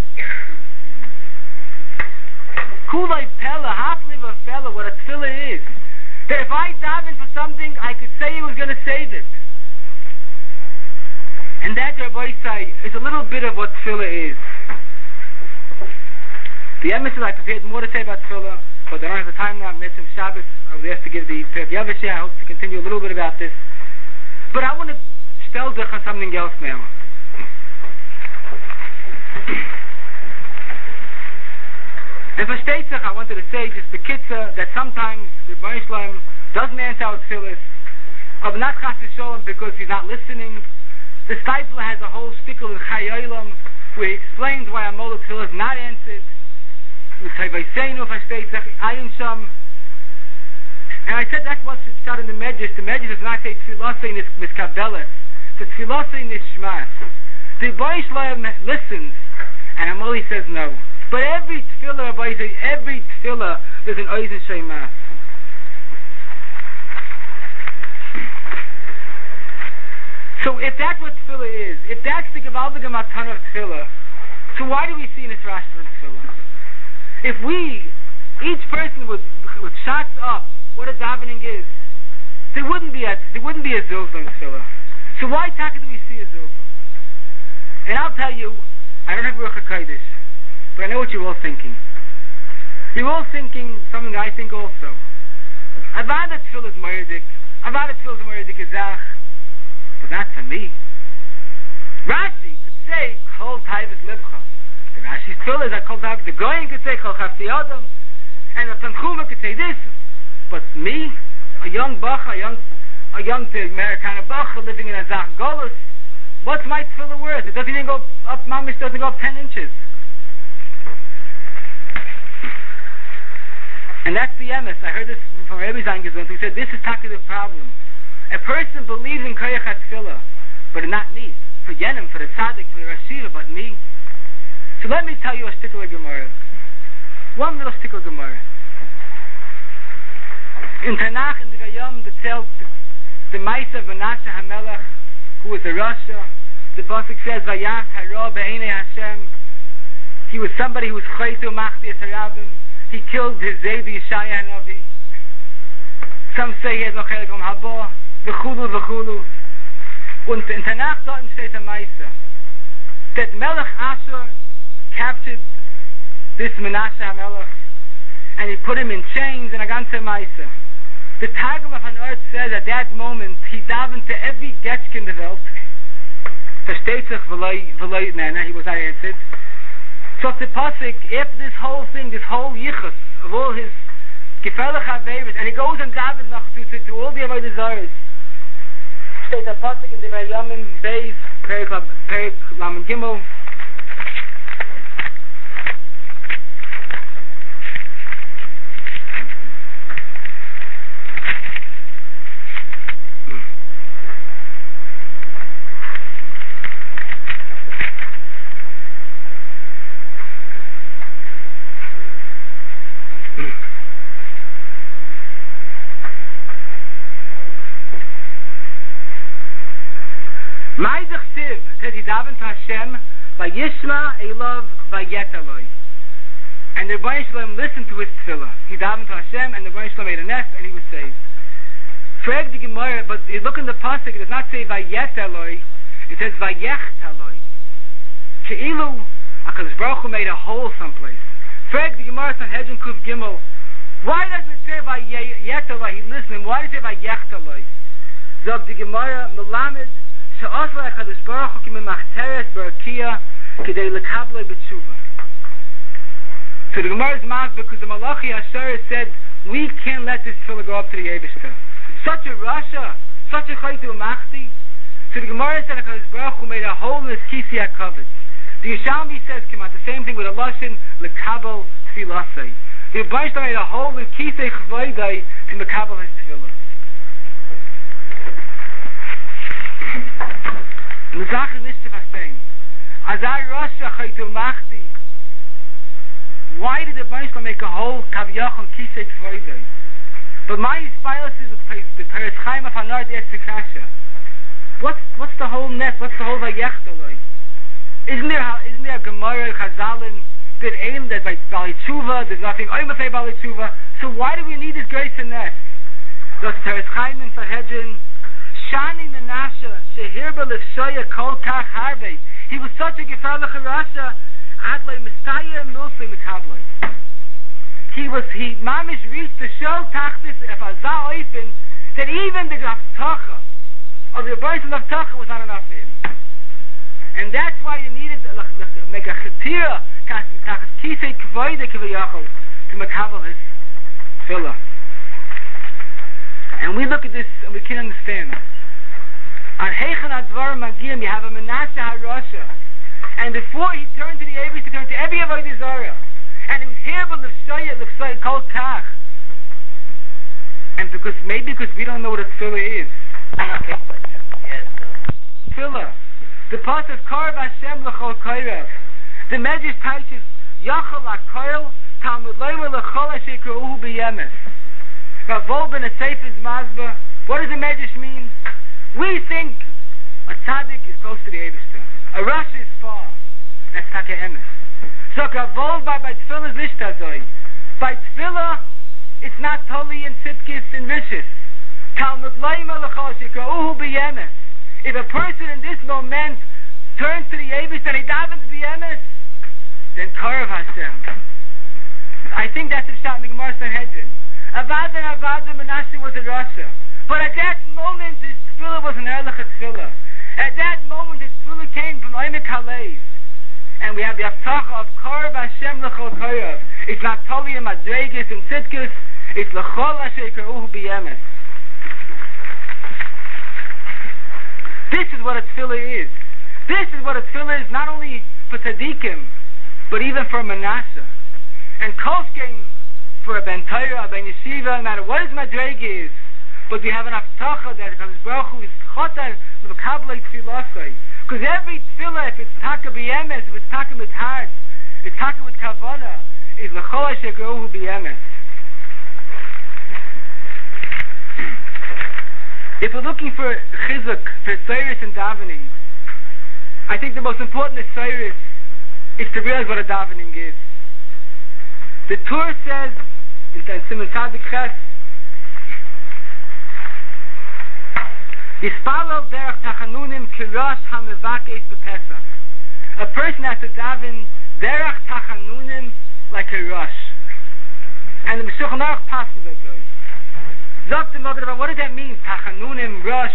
Kulay pella, half-live of fella, what a tefillah is. That if I daven for something, I could say he was going to save it. And that, Rabbi Isai, is a little bit of what tefillah is. The emissaries, I prepared more to say about tefillah, but I don't have the time now. Mitzvah Shabbos, I was asked to give the Perek Yavasheh. I hope to continue a little bit about this. But I want to stel dich on something else now. And for Shteitzach, I wanted to say just the kitzah that sometimes the Rebbeinu Shalom doesn't answer our tefillahs, but not chas v'sholom because he's not listening. The Steipler has a whole stickle in Chai Olam where he explains why a Mola Tefillah is not answered. And I said that's what's shot in the Medrash. The Medrash does not say Tefillah in this Miskabeles. It's Tefillah in this Shmas. The Rebbeinu Shalom listens and Amoli says no. But every Tefillah, every Tefillah, there's an Oizen Sheimas. So if that's what tefillah is, if that's the Gevaldige Matana of tefillah, so why do we see in this Rashi of tefillah? If we, each person would, would shots up what a davening is, there wouldn't be a there wouldn't be a zilzah in tefillah. So why taka do we see a zilzah? And I'll tell you, I don't have Ruach HaKodesh, but I know what you're all thinking. You're all thinking something that I think also. Avada tefillah is moedik. Avada tefillah is moedik izach. But not for me. Rashi could say, Chol Taivas Libcha. The Rashi's tefillah is that Chol Taivas. The Goyen could say, Chol Chavti Adam. And the Tanchuma could say this. But me, a young Bacha, a young, a young Americana Bacha living in a Zach Golus, what's my tefillah worth? It doesn't even go up, Mamish doesn't go up ten inches. And that's the emes. I heard this from Rebbe Zangezund, who said, this is taka the problem. A person believes in Koyach HaTefillah, but not me. For Yenim, for the Tzaddik, for the Rashiva, but me. So let me tell you a stickle of Gemara. One little stickle of Gemara. In Tanakh, in the Vayom, the Tzelt, the Maisa of Menashe HaMelech, who was a Rasha, the Pasuk says, Vayas hara be'enei Hashem. He was somebody who was Chaytu Machti Esarabim. He killed his Zaydi Yeshaya Hanavi. Some say he has no chelik on Haba. V'chulu, v'chulu. Und in Tanakh dort steht a Maisa that Melech Ashur captured this Menashe HaMelech and he put him in chains and a ganze Maisa. The Targum of Hanort says at that moment he davened to every Getchke in the Welt. Versteht sich, v'loi nena, he was not answered. So the Pasuk, after this whole thing, this whole yichus of all his gefährlich Averis, and he goes and davens noch to, to, to all the Avodah Zaros. Steht der Pasuk in the Vayamim Beis, Perek Lamed Gimel. Ma'izach Siv says he davened to Hashem by Yishma Elov Vayetaloi, and the Rebbeinu Shalom listened to his tefillah. He davened to Hashem, and the Rebbeinu Shalom made a nest, and he was saved. Frag the Gemara, but you look in the pasuk, it does not say Vayetaloi, it says Vayechtaloi. Keilu HaKadosh Baruch Hu made a hole someplace. Frag the Gemara Sanhedrin Kuf Gimel. Why doesn't it say Vayetaloi? He listened. Why does it say Vayechtaloi? Zog the Gemara Melamed. She'osla HaKadosh Baruch Hu kimei machteres barakia k'dei lekablo b'tshuva. So the Gemara is mad because the Malachi Asher said, we can't let this tefillah go up to the Eibishter. Such a Rasha, such a Chaytu Machti. So the Gemara said that Baruch Hu made a hole in his Kisi HaKavod. The Yishalmi says, come out, the same thing with a Lashon, Lekabel Tfilasei. The Yishalmi made a hole in Kisi Chvoidai to Mekabel his tefillah. And the Zach is Mishnah saying, Azar Rasha Chaytu Machti. Why did the Yishalmi make a hole Kaviyach on Kisi Chvoidai? But my Yispailas is the Teres Chaim of Hanar the Etzikasha. What's what's the whole net? What's the whole Vayechtaloi? Isn't there isn't there a Gemara Chazalim that aim that by Bali Tshuva there's nothing I'm say Bali Tshuva. So why do we need this grace and net? Does Teres Chaim in Sanhedrin Shani Menashe Shehirba Lefshoya Kol Kach Harvey. He was such a gefarlich Rasha Adlai Messiah Milsei Mekablai. He was he mamish reached the show tachtis if Azah Oifin that even the Gaftacha of the Bryson of Tacha was not enough for him. And that's why you needed to make a chetira kisei kvoide kivayachol to mekabel his tefillah. And we look at this and we can understand. On Heichen Advar Magim you have a Menashe HaRasha. And before he turned to the Avis, he turned to every Avodah Zarah. And it was here but l'fshoya l'fshoya kol kach. And because maybe because we don't know what a tefillah is. Tefillah. The part of Korv Hashem l'chol koirav. The Medrash teaches Yachol HaKoil Talmud Leimer l'chol ha'shekruhu b'yemes. Rav Wolben a Seif's Mazba. What does the Medrash mean? We think a tzaddik is close to the Eibishter. A Rosh is far. That's Taka Emes. So Rav Wolben by by Tefillah is nishtazoi. By Tefillah it's not totally in Tzidkis and Rishis. Talmud Leimer l'chol ha'shekruhu b'yemes. If a person in this moment turns to the Abish and he davens the Emes, then Korv Hashem. I think that's the shot in the Gemara Sanhedrin. Avada Avada Menashe was a Rasha. But at that moment his tefillah was an Erlich tefillah. At that moment his tefillah came from Oimek Halev. And we have the Avtacha of Korv Hashem l'chol korav. It's not Toli and Madregis and Tzidkis. It's l'chol Hashem k'ruhu b'yemes. This is what a tefillah is. This is what a tefillah is, not only for tzaddikim, but even for Menashe. And kolskein for a ben Torah, a ben yeshiva, no matter what his madrega is, but we have an avtacha that Kadosh Baruch Hu is chotar l'mekablei tefillasai. Because every tefillah, if it's taka b'yemes, if it's taka with heart, it's taka with kavana, is l'chol asher k'ruhu b'yemes. If we're looking for chizuk, for Seiris and davening, I think the most important of Seiris is to realize what a davening is. The Torah says, in Simon Tzadik Ches, Yispalel derech tachanunim kirosh hamevakes b'Pesach. A person has to daven derech tachanunim like a rosh. And the Meshulchan Aruch passes that way. What does that mean? Tachanunim, Rosh.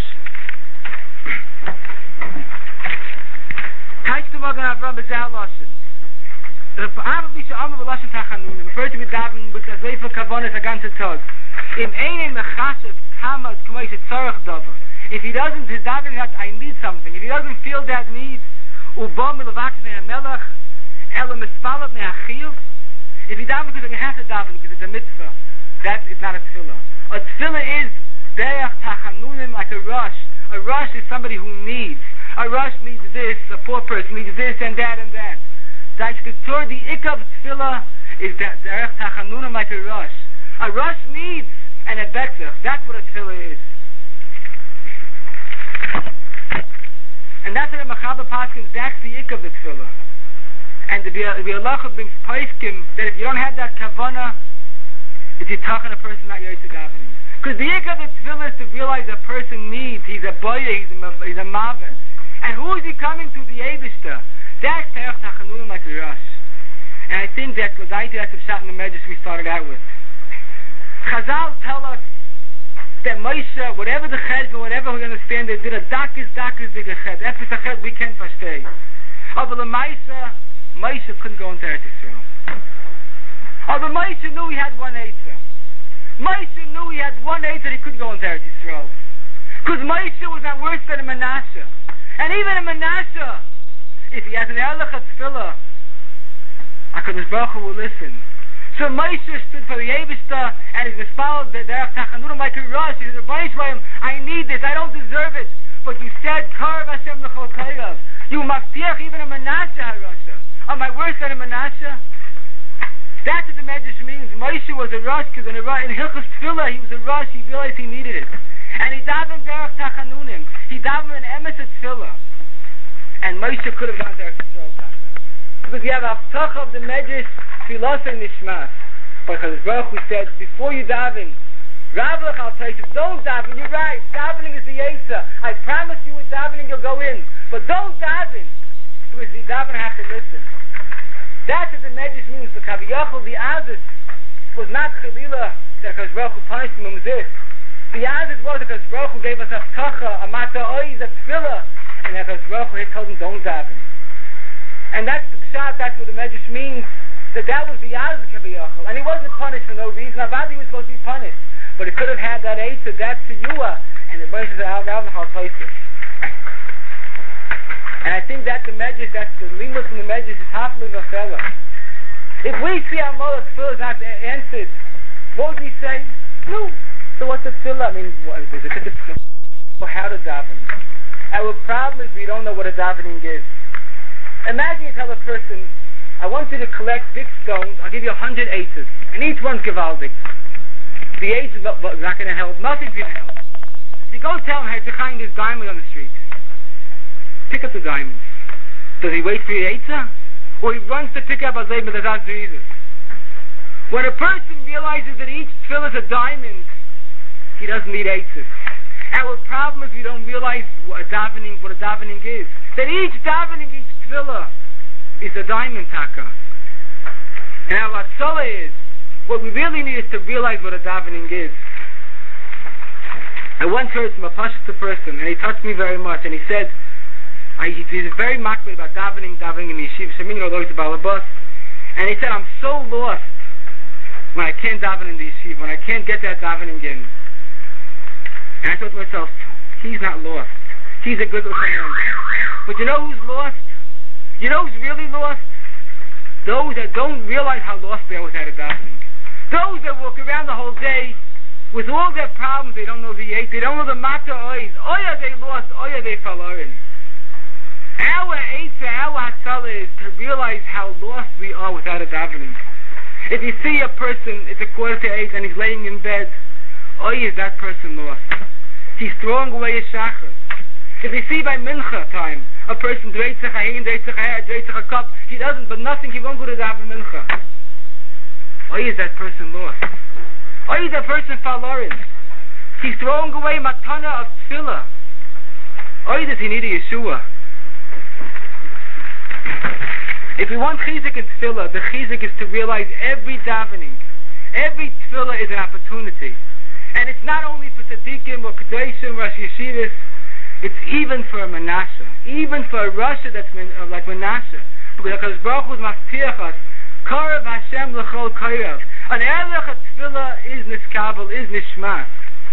Kaitz Magen Avram B'Zeh Lashon. The Avram Bisha Amar B'Lashon Tachanunim refers to me daven with a Zeifa Kavonis a ganze Tag. Im Einen Mechashev Kamad K'may Shetzorach Dover. If he doesn't, his davening has, I need something. If he doesn't feel that need, Ubo Milavak Me'amelach, Ela Mispalat Me'achiyuv. If he daven because he has to daven because it's a mitzvah, that is not a tefillah. A tefillah is derech tachanunim like a rush. A rush is somebody who needs. A rush needs this, a poor person needs this and that and that. That's the Torah, the ikkav tefillah is derech tachanunim like a rush. A rush needs an ebekzach. That's what a tefillah is. And that's what a Machaba Paskins, that's the ikkav of the tefillah. And the Bialacha brings Paiskim that if you don't have that kavanah, if you're talking a person not Yosef davening. Because the ikka of the tefillah is to realize a person needs. He's a boya, he's a, he's a maven. And who is he coming to? The Eibishter. That's Terech Tachanunim like a Rosh. And I think that was I that's the shot in the Medrash we started out with. Chazal tell us that Moshe, whatever the cheshbon, whatever we understand, they did a dakis dakis bigger ched. Epis a ched we can't verstehen. Aber the Moshe, Moshe couldn't go into Eretz Yisrael. Oh, but Moshe knew he had one Eitzah. Moshe knew he had one Eitzah that he could go into Eretz Yisrael. Because Moshe was not worse than a Menashe. And even a Menashe, if he has an Erlich at Tefillah, HaKadosh Baruch Hu will listen. So Moshe stood for the Eivishter and he's misfollowed the Derech Tachanurim like a rush. He said, Rebbeinu Shalom, I need this, I don't deserve it. But you said, Karev Hashem l'chol kairav. You maftiach even a Menashe harasha. Am I worse than a Menashe? That's what the Medrash means. Moshe was a rush because in, in Hilchos Tefillah he was a rush, he realized he needed it. And he davened Derech Tachanunim. He davened an emes at Tefillah. And Moshe could have gone to Eretz Yisrael Taka. Because you have a Avtach of the Medrash Tfilas and Nishmas. But HaKadosh Baruch Hu said, before you daven, Rav Lech al Taishav, don't daven, you're right, davening is the Eitzah. I promise you with davening you'll go in. But don't daven, because the davener has to listen. That's what the Medrash means. The Kaviyachol, the Azus, was not Chalila that HaKadosh Baruch Hu punished him with this. The Azus was that HaKadosh Baruch Hu gave us a Avtacha, a Mata Oiz, a Tefillah, and HaKadosh Baruch Hu told him, don't daven. And that's the Pshat, that's what the Medrash means, that that was the Azus Kaviyachol. And he wasn't punished for no reason. Avadi was supposed to be punished. But he could have had that Eitzah, that Siyua, and the Rebbeinu said, I'll have the places. And I think that's the Medrash, that's the limud from the Medrash, is Hafli Vafela. If we see our Mullah Tefillah is not answered, what would we say? No. So what's a Tefillah? I mean, what is it? It's a Well, how to daven. Our problem is we don't know what a davening is. Imagine you tell a person, I want you to collect big stones, I'll give you a hundred eitzes, and each one's Givaldik. The eights is not going to help, nothing's going to help. If you go tell him, hey, to find this diamond on the street, pick up the diamond. Does he wait for your eitzah? Or he runs to pick up a zayim that has Jesus? When a person realizes that each tefillah is a diamond, he doesn't need eitzes. Our problem is we don't realize what a davening, what a davening is. That each davening, each tefillah, is a diamond taka. And our atzola is, what we really need is to realize what a davening is. I once heard from a Pashto person, and he touched me very much, and he said, I, he, he's very makbid about davening, davening in the yeshiva, Shemin, although he's a balabas, and he said, I'm so lost when I can't daven in the yeshiva, when I can't get that davening in. And I thought to myself, he's not lost. He's a good man. But you know who's lost? You know who's really lost? Those that don't realize how lost they are without a davening. Those that walk around the whole day with all their problems, they don't know the eight, they don't know the mata ois. Oya they lost, oya they falorin. Our eitzah, our hatzala is to realize how lost we are without a davening. If you see a person, it's a quarter to eight and he's laying in bed, oya is that person lost. He's throwing away his shachar. If you see by mincha time, a person dreht sich a hin, dreht sich a hair, dreht sich a cup, he doesn't, but nothing, he won't go to daven mincha. Or is that person lost? Or is that person falorin? He's throwing away matana of tefillah. Or does he need a Yeshua? If we want chizik in tefillah, the chizik is to realize every davening, every tefillah is an opportunity. And it's not only for tzaddikim or kedoshim or yeshivas, it's even for a Menashe, even for a Rasha that's min, uh, like Menashe. Because HaKadosh Baruch Hu is maftiach us, Karev Hashem l'chol kairav. An erlich at tefillah is niskabel, is nishmas.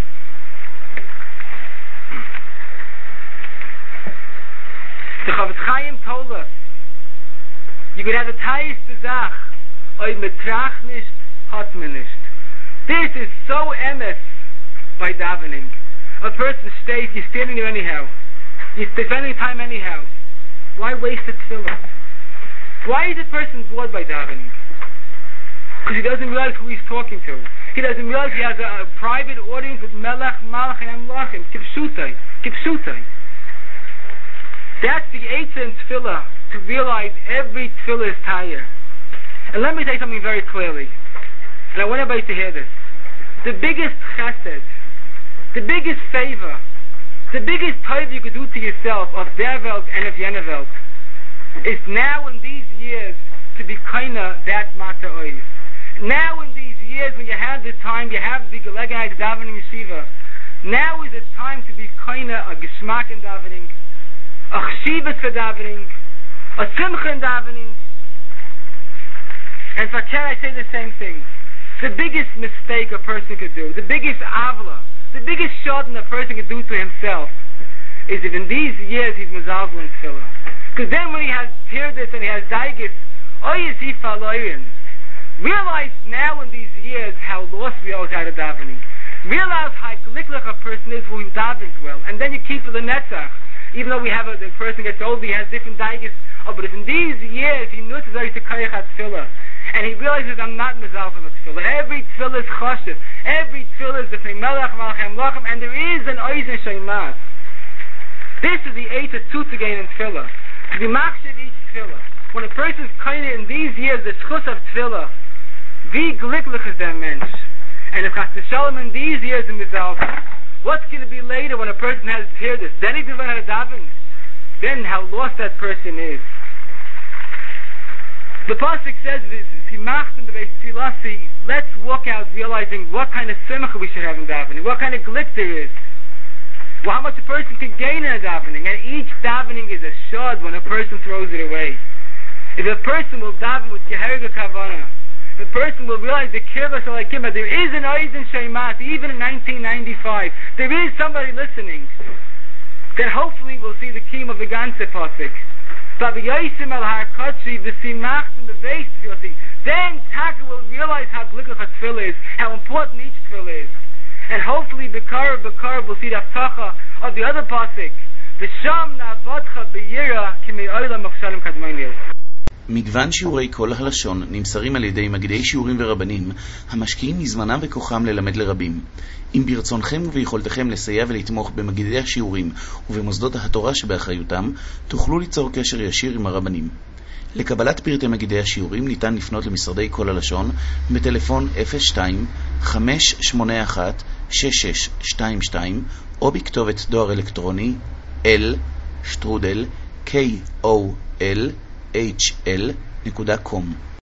The Chavetz Chaim told us, you could have the tayis bezach, oy metrach nisht, hot me nisht. This is so emes by davening. A person stays, you're standing there anyhow. You're spending time anyhow. Why waste the tefillah? Why is a person bored by davening? Because he doesn't realize who he's talking to. He doesn't realize he has a, a private audience with Melech, Malach, and Amlachim. Kipshutai. Kipshutai. That's the eitzah in tefillah, to realize every tefillah is tayir. And let me say something very clearly. And I want everybody to hear this. The biggest chesed, the biggest favor, the biggest tov you could do to yourself of der Welt and of jener Welt is now in these years to be kinda that mata ois. Now in these years when you have the time, you have the gelegenheit to daven in yeshiva, now is the time to be kinda a geschmack in davening, a chshivas for davening, a simcha in davening. And for Ken, I say the same thing. The biggest mistake a person could do, the biggest avla, the biggest shorten a person could do to himself, is if in these years he's mezalzel in tefillah. Because then when he has tirdis and he has daigis, oh, is he faloyin. Realize now in these years how lost we are without a davening. Realize how glicklich a person is who davens well, and then you keep it the netzach. Even though we have a, the person gets older, he has different daigis. Oh, but if in these years he knows that he's a kayach at tefillah, and he realizes I'm not mezalzel in tefillah. Every tefillah is choshev. Every tefillah is the melech malchem lachem, and there is an oizen sheimas. This is the eight of two to gain in tefillah. To be machshav each tefillah. When a person is kind in these years, the schus of tefillah, wie glicklich is der mensch. And if Chas Shalom in these years in mezalzel, what's going to be later when a person has tirdis? Then he can learn how to daven. Then how lost that person is. The pasuk says, let's walk out realizing what kind of simcha we should have in davening, what kind of glick there is, well, how much a person can gain in a davening, and each davening is a shod when a person throws it away. If a person will daven with Geherga Kavana, the person will realize the Kirvas Alakim, there is an Oizen Sheimat, even in nineteen ninety-five, there is somebody listening, then hopefully we'll see the Kim of the Ganze pasuk. Then Taka will realize how glicklich a tefillah is, how important each tefillah is. And hopefully Bekar Bekar will see the Aftacha of the other pasuk. V'sham na'avodcha b'yira kimi oila machshalim kadmoniyos. מגוון שיעורי כל הלשון נמסרים על ידי מגידי שיעורים ורבנים המשקיעים מזמנם וכוחם ללמד לרבים. אם ברצונכם וביכולתכם לסייע ולתמוך במגידי השיעורים ובמוסדות התורה שבאחריותם, תוכלו ליצור קשר ישיר עם הרבנים. לקבלת פרטי מגידי השיעורים ניתן לפנות למשרדי כל הלשון בטלפון אפס שתיים חמש שמונה אחת שש שש שתיים שתיים או בכתובת דואר אלקטרוני l שטרודל k o l h l dot com.